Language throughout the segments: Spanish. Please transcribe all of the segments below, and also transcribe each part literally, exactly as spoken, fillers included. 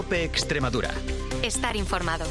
COPE Extremadura. Estar informado.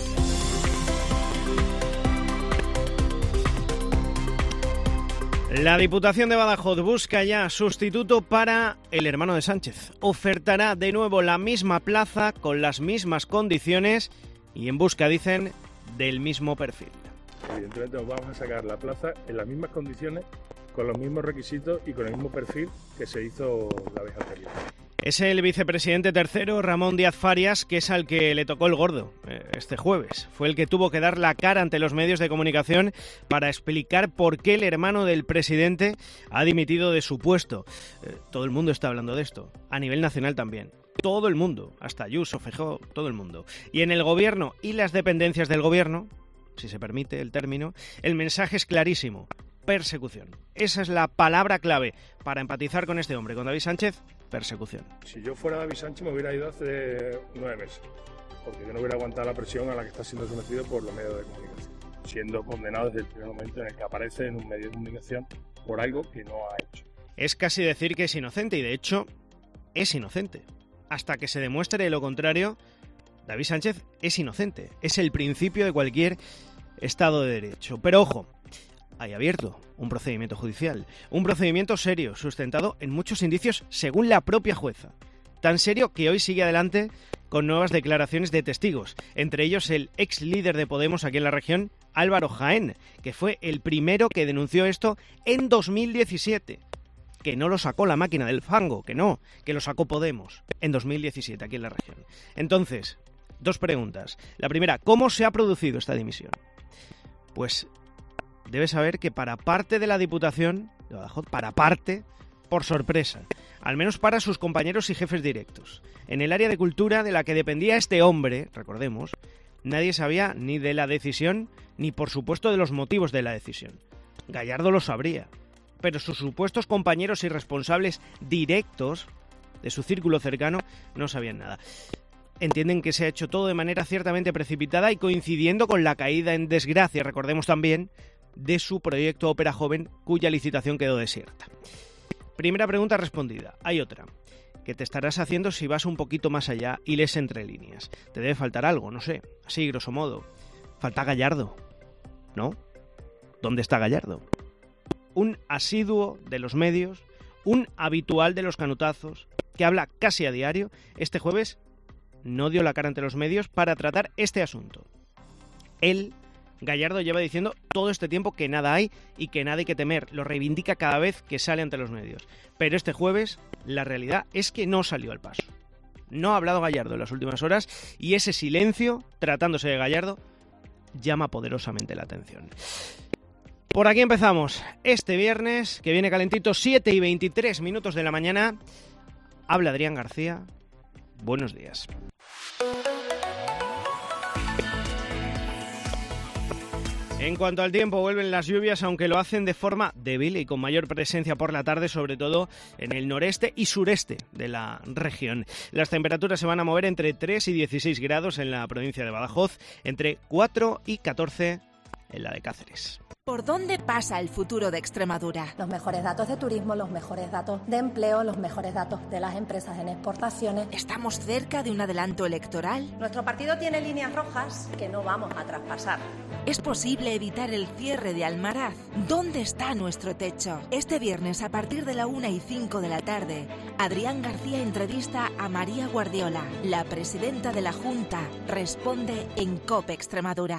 La Diputación de Badajoz busca ya sustituto para el hermano de Sánchez. Ofertará de nuevo la misma plaza con las mismas condiciones y en busca, dicen, del mismo perfil. Evidentemente nos vamos a sacar la plaza en las mismas condiciones, con los mismos requisitos y con el mismo perfil que se hizo la vez anterior. Es el vicepresidente tercero, Ramón Díaz Farias, que es al que le tocó el gordo este jueves. Fue el que tuvo que dar la cara ante los medios de comunicación para explicar por qué el hermano del presidente ha dimitido de su puesto. Eh, todo el mundo está hablando de esto, a nivel nacional también. Todo el mundo, hasta Ayuso, Feijóo, todo el mundo. Y en el gobierno y las dependencias del gobierno, si se permite el término, el mensaje es clarísimo. Persecución. Esa es la palabra clave para empatizar con este hombre, con David Sánchez. Persecución. Si yo fuera David Sánchez me hubiera ido hace nueve meses, porque yo no hubiera aguantado la presión a la que está siendo sometido por los medios de comunicación, siendo condenado desde el primer momento en el que aparece en un medio de comunicación por algo que no ha hecho. Es casi decir que es inocente, y de hecho es inocente. Hasta que se demuestre lo contrario, David Sánchez es inocente. Es el principio de cualquier Estado de Derecho. Pero ojo, hay abierto un procedimiento judicial, un procedimiento serio, sustentado en muchos indicios según la propia jueza. Tan serio que hoy sigue adelante con nuevas declaraciones de testigos, entre ellos el ex líder de Podemos aquí en la región, Álvaro Jaén, que fue el primero que denunció esto en dos mil diecisiete. Que no lo sacó la máquina del fango, que no, que lo sacó Podemos en dos mil diecisiete aquí en la región. Entonces, dos preguntas. La primera, ¿cómo se ha producido esta dimisión? Pues debe saber que para parte de la Diputación de Badajoz, para parte, por sorpresa, al menos para sus compañeros y jefes directos. En el área de cultura de la que dependía este hombre, recordemos, nadie sabía ni de la decisión, ni por supuesto de los motivos de la decisión. Gallardo lo sabría, pero sus supuestos compañeros y responsables directos de su círculo cercano no sabían nada. Entienden que se ha hecho todo de manera ciertamente precipitada y coincidiendo con la caída en desgracia, recordemos también, de su proyecto Ópera Joven, cuya licitación quedó desierta. Primera pregunta respondida. Hay otra, que te estarás haciendo si vas un poquito más allá y lees entre líneas. Te debe faltar algo, no sé, así grosso modo. Falta Gallardo, ¿no? ¿Dónde está Gallardo? Un asiduo de los medios, un habitual de los canutazos, que habla casi a diario, este jueves no dio la cara ante los medios para tratar este asunto. Él, Gallardo, lleva diciendo todo este tiempo que nada hay y que nada hay que temer. Lo reivindica cada vez que sale ante los medios. Pero este jueves la realidad es que no salió al paso. No ha hablado Gallardo en las últimas horas y ese silencio, tratándose de Gallardo, llama poderosamente la atención. Por aquí empezamos. Este viernes, que viene calentito, siete y veintitrés minutos de la mañana, habla Adrián García. Buenos días. En cuanto al tiempo, vuelven las lluvias, aunque lo hacen de forma débil y con mayor presencia por la tarde, sobre todo en el noreste y sureste de la región. Las temperaturas se van a mover entre tres y dieciséis grados en la provincia de Badajoz, entre cuatro y catorce en la de Cáceres. ¿Por dónde pasa el futuro de Extremadura? Los mejores datos de turismo, los mejores datos de empleo, los mejores datos de las empresas en exportaciones. ¿Estamos cerca de un adelanto electoral? Nuestro partido tiene líneas rojas que no vamos a traspasar. ¿Es posible evitar el cierre de Almaraz? ¿Dónde está nuestro techo? Este viernes, a partir de la una y cinco de la tarde, Adrián García entrevista a María Guardiola, la presidenta de la Junta. Responde en COPE Extremadura.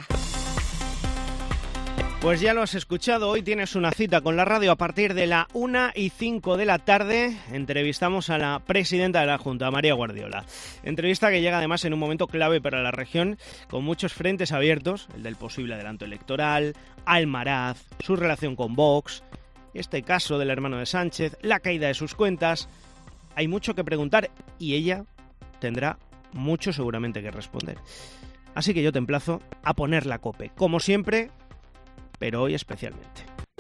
Pues ya lo has escuchado, hoy tienes una cita con la radio a partir de la una y cinco de la tarde. Entrevistamos a la presidenta de la Junta, María Guardiola. Entrevista que llega además en un momento clave para la región, con muchos frentes abiertos, el del posible adelanto electoral, Almaraz, su relación con Vox, este caso del hermano de Sánchez, la caída de sus cuentas. Hay mucho que preguntar y ella tendrá mucho seguramente que responder. Así que yo te emplazo a poner la COPE, como siempre, pero hoy especialmente.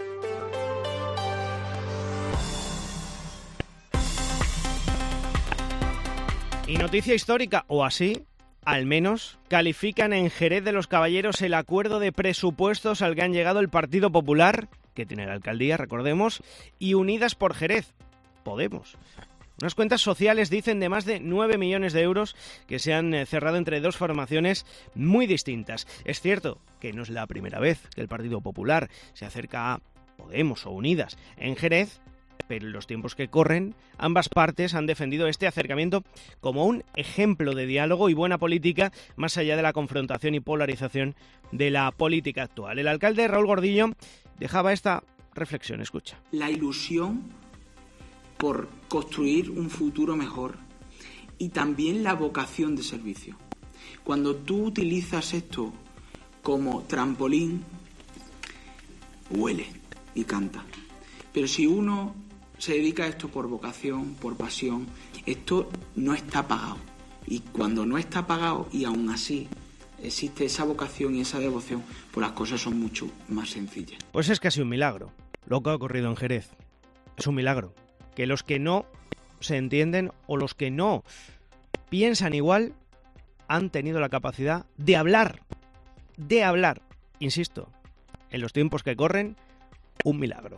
Y noticia histórica, o así, al menos, califican en Jerez de los Caballeros el acuerdo de presupuestos al que han llegado el Partido Popular, que tiene la alcaldía, recordemos, y Unidas por Jerez, Podemos. Unas cuentas sociales, dicen, de más de nueve millones de euros que se han cerrado entre dos formaciones muy distintas. Es cierto que no es la primera vez que el Partido Popular se acerca a Podemos o Unidas en Jerez, pero en los tiempos que corren, ambas partes han defendido este acercamiento como un ejemplo de diálogo y buena política, más allá de la confrontación y polarización de la política actual. El alcalde Raúl Gordillo dejaba esta reflexión, escucha. La ilusión por construir un futuro mejor y también la vocación de servicio. Cuando tú utilizas esto como trampolín, huele y canta. Pero si uno se dedica a esto por vocación, por pasión, esto no está pagado. Y cuando no está pagado y aún así existe esa vocación y esa devoción, pues las cosas son mucho más sencillas. Pues es casi un milagro lo que ha ocurrido en Jerez. Es un milagro. Que los que no se entienden o los que no piensan igual han tenido la capacidad de hablar, de hablar, insisto, en los tiempos que corren, un milagro.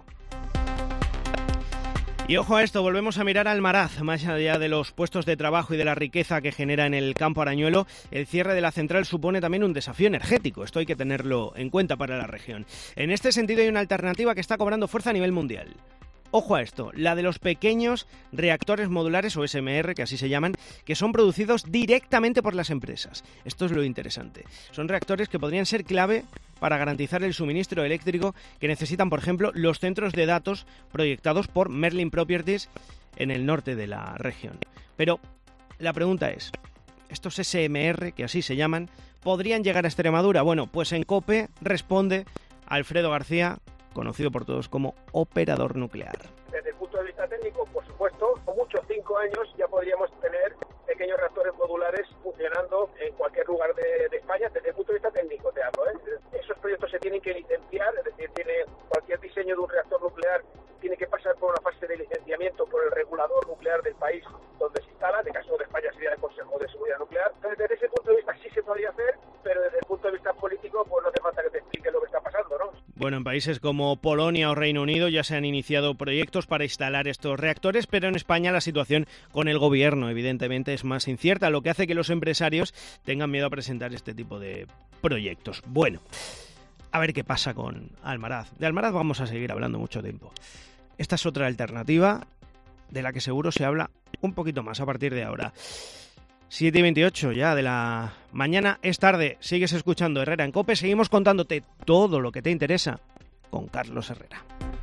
Y ojo a esto, volvemos a mirar al Almaraz. Más allá de los puestos de trabajo y de la riqueza que genera en el campo arañuelo, el cierre de la central supone también un desafío energético. Esto hay que tenerlo en cuenta para la región. En este sentido hay una alternativa que está cobrando fuerza a nivel mundial. Ojo a esto, la de los pequeños reactores modulares o S M R, que así se llaman, que son producidos directamente por las empresas. Esto es lo interesante. Son reactores que podrían ser clave para garantizar el suministro eléctrico que necesitan, por ejemplo, los centros de datos proyectados por Merlin Properties en el norte de la región. Pero la pregunta es, ¿estos S M R, que así se llaman, podrían llegar a Extremadura? Bueno, pues en COPE responde Alfredo García, conocido por todos como operador nuclear. Desde el punto de vista técnico, por supuesto, con muchos cinco años ya podríamos tener pequeños reactores modulares funcionando en cualquier lugar de, de España, desde el punto de vista técnico te hablo, ¿eh? Esos proyectos se tienen que licenciar, es decir, tiene cualquier diseño de un reactor nuclear tiene que pasar por una fase de licenciamiento por el regulador nuclear del país donde se instala, en el caso de España sería el Consejo de Seguridad Nuclear. Entonces, desde ese punto de vista sí se podría hacer, pero desde el punto de vista político, pues no hace falta que te explique lo que está pasando, ¿no? Bueno, en países como Polonia o Reino Unido ya se han iniciado proyectos para instalar estos reactores, pero en España la situación con el gobierno, evidentemente, es más incierta, lo que hace que los empresarios tengan miedo a presentar este tipo de proyectos. Bueno, a ver qué pasa con Almaraz. De Almaraz vamos a seguir hablando mucho tiempo. Esta es otra alternativa de la que seguro se habla un poquito más a partir de ahora. siete y veintiocho ya de la mañana, es tarde. Sigues escuchando Herrera en COPE. Seguimos contándote todo lo que te interesa con Carlos Herrera.